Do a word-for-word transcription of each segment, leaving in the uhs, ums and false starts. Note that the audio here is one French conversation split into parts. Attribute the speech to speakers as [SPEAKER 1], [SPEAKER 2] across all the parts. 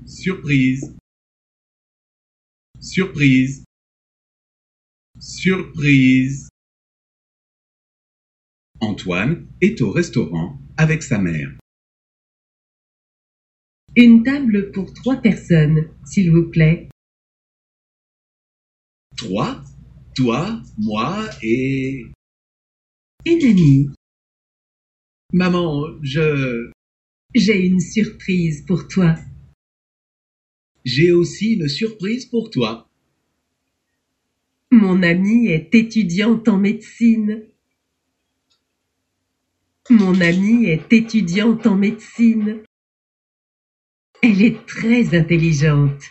[SPEAKER 1] Surprise. Surprise. Surprise. Antoine est au restaurant avec sa mère.
[SPEAKER 2] Une table pour trois personnes, s'il vous plaît.
[SPEAKER 1] Trois, toi, moi et...
[SPEAKER 2] Une amie.
[SPEAKER 1] Maman, je...
[SPEAKER 2] J'ai une surprise pour toi.
[SPEAKER 1] J'ai aussi une surprise pour toi.
[SPEAKER 2] Mon amie est étudiante en médecine. Mon amie est étudiante en médecine. Elle est très intelligente.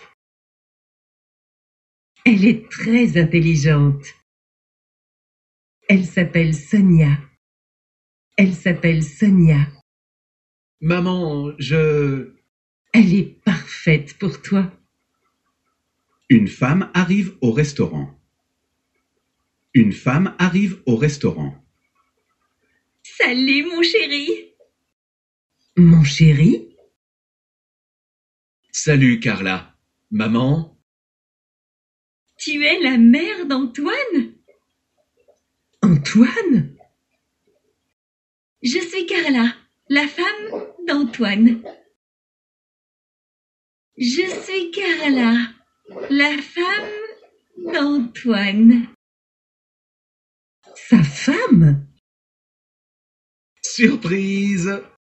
[SPEAKER 2] Elle est très intelligente. Elle s'appelle Sonia. Elle s'appelle Sonia.
[SPEAKER 1] Maman, je...
[SPEAKER 2] Elle est parfaite pour toi.
[SPEAKER 1] Une femme arrive au restaurant. Une femme arrive au restaurant.
[SPEAKER 3] Salut mon chéri.
[SPEAKER 2] Mon chéri?
[SPEAKER 1] Salut Carla. Maman?
[SPEAKER 3] Tu es la mère d'Antoine?
[SPEAKER 2] Antoine?
[SPEAKER 3] Je suis Carla, la femme d'Antoine. Je suis Carla, la femme d'Antoine.
[SPEAKER 2] Sa femme?
[SPEAKER 1] Surprise!